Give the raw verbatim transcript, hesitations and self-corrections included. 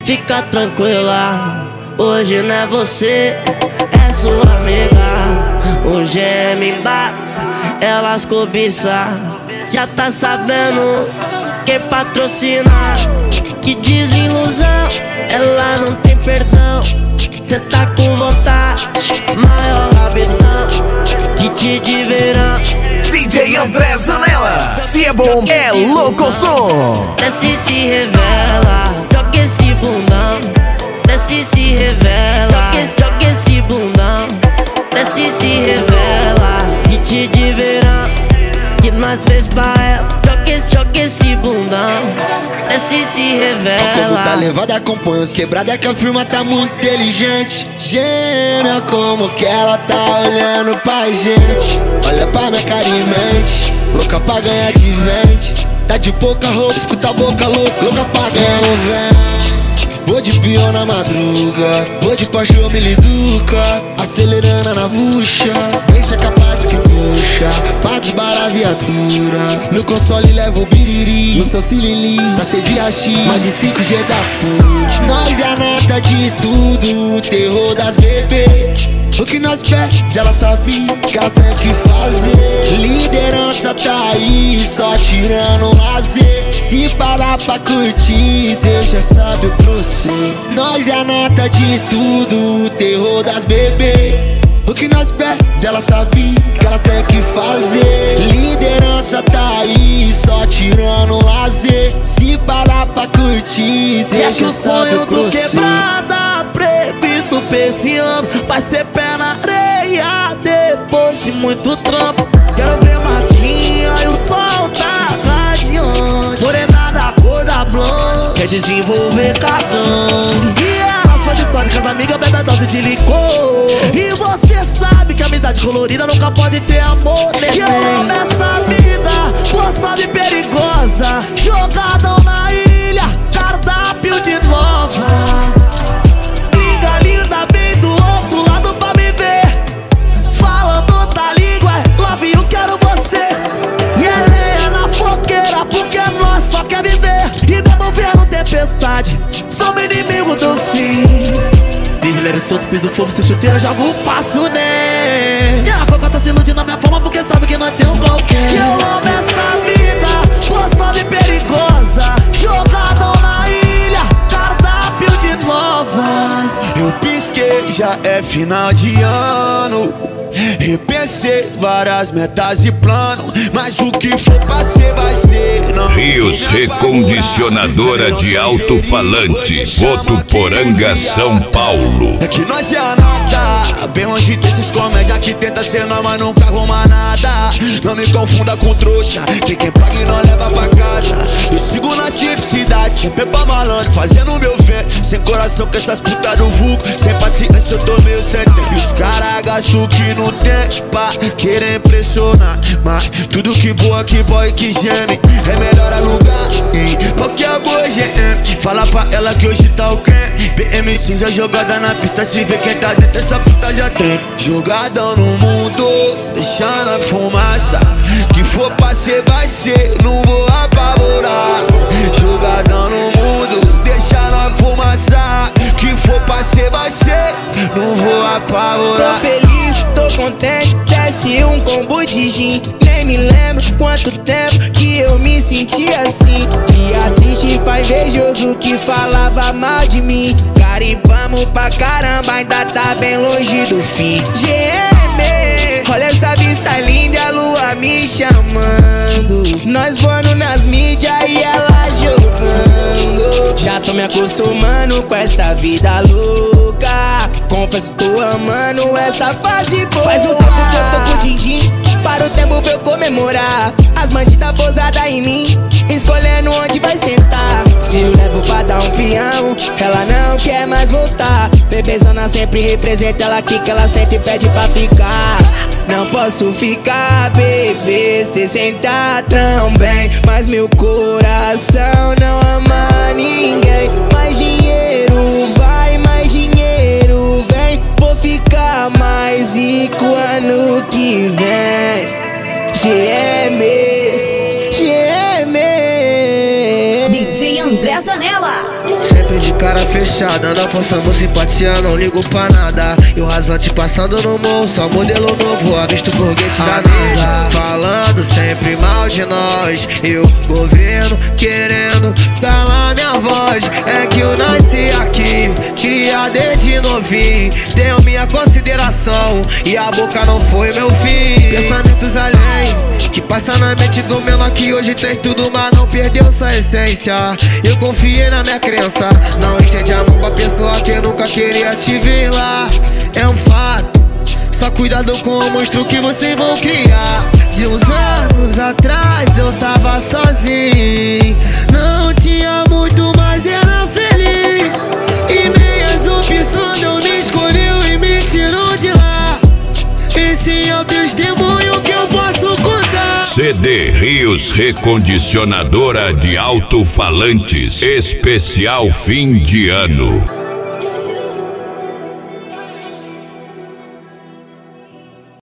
fica tranquila, hoje não é você, é sua amiga. Hoje é me embaça, elas cobiçam. Já tá sabendo quem patrocina. Que desilusão, ela não tem perdão. Cê tá com vontade, maior rabetão que te de verão. D J André Zanella, se é bom, é louco som. Desce e se revela, joga esse bundão. Desce e se revela, joga esse bundão. Desce e se revela, e te de verão que nós fez pra ela. Joga, joga esse bundão. Desce e se revela. Como tá levada, acompanha os quebrada que a firma tá muito inteligente. Gêmea, como que ela tá olhando pra gente. Olha pra minha cara e mente, louca pra ganhar de vente. Tá de pouca roupa, escuta a boca louca, louca pra ganhar no vento. Vou de peão na madruga, vou de Porsche ou Miliduca, acelerando na bucha, deixa capaz que tuxa, pra desbarar a viatura. Meu console leva o biriri, no seu cilili tá cheio de hashi, mais de cinco G da puxa. Nós é a neta de tudo, o terror das bebês. O que nós pede, ela sabe que elas tem que fazer. Liderança tá aí, só tirando lazer. Se parar pra curtir, cê já sabe o processo. Nós é a neta de tudo, o terror das bebês. O que nós pede, ela sabe que elas tem que fazer. Liderança tá aí, só tirando lazer. Se parar pra curtir, cê já sabe o processo. Previsto pra esse ano vai ser pé na areia depois de muito trampo. Quero ver Marquinha e o sol tá radiante. Morena da cor da blonde, quer desenvolver cagando. E elas fazem história com as amigas, bebe dose de licor. E você sabe que a amizade colorida nunca pode ter amor, neném. Que eu amo essa vida, gostosa e perigosa. Jogadão na ilha, cardápio de novas. Sou inimigo do fim. Livre, leve, solto, piso fofo, sem chuteira, jogo fácil, né? E a cocota se ilude na minha forma porque sabe que nós tem um qualquer. Que eu amo essa vida, gostosa e perigosa. Jogadão na ilha, cardápio de novas. Eu pisquei, já é final de ano. Repensei várias metas e planos, mas o que for pra ser, vai ser. Não Rios Recondicionadora de Alto-Falante, Votuporanga, São Paulo. É que nós é a nota, bem longe desses comédia que tenta ser nós, mas nunca arruma nada. Não me confunda com trouxa, que quem paga e não leva pra casa. Eu sigo na simplicidade, sempre pra malandro, fazendo o meu vento. Sem coração com essas putas do vulgo, sem paciência eu tô meio sem tempo. E os caras gastam o que não tem pra querer impressionar, mas tudo que voa, que boy, que geme, é melhor alugar em qualquer boa G M. Fala pra ela que hoje tá o creme. B M cinza jogada na pista, se vê quem tá dentro, essa puta já tem. Jogadão no mundo, deixando a fumaça. Que for pra ser, vai ser, não vou apavorar. Jogadão no mundo, deixando a fumaça. Que for pra ser, vai ser, não vou apavorar. Tô feliz, tô contente, desce um combo de gin. Nem me lembro quanto tempo que eu me senti assim. Dia triste, pai invejoso que falava mal de mim. Carimbamos pra caramba, ainda tá bem longe do fim. G M, olha essa vista linda, a lua me chamando. Nós voando nas mídias e ela jogando. Já tô me acostumando com essa vida louca. Confesso, tô amando essa fase boa. Faz um tempo que eu tô com o din-din, para o tempo pra eu comemorar. As bandidas pousadas em mim, escolhendo onde vai sentar. Se eu levo pra dar um peão, ela não quer mais voltar. Bebezona sempre representa, ela que que ela sente e pede pra ficar. Não posso ficar, bebê, cê senta tão bem, mas meu coração não ama ninguém. Mais dinheiro vai, mais dinheiro vem. Vou ficar mais rico ano que vem. G M, G M, D J André Zanella. Sempre de cara feia. fechada, não forçamos simpatia, não ligo pra nada. E o rasante passando no morro, só modelo novo, avisto foguete da mesa. Falando sempre mal de nós, e o governo querendo calar minha voz. É que eu nasci aqui, criado desde novinho, tenho minha consideração, e a boca não foi meu fim. Pensamentos além, que passa na mente do menor que hoje tem tudo, mas não perdeu sua essência. Eu confiei na minha crença, não estende a mão pra pessoa que nunca queria te ver lá. É um fato, só cuidado com o monstro que vocês vão criar. De uns anos atrás eu tava sozinho, não tinha muito, mas era feliz. E meias opções eu me escolheu e me tirou de lá. Esse é o testemunho que eu posso contar. C D Rios Recondicionadora de Alto-Falantes, especial fim de ano.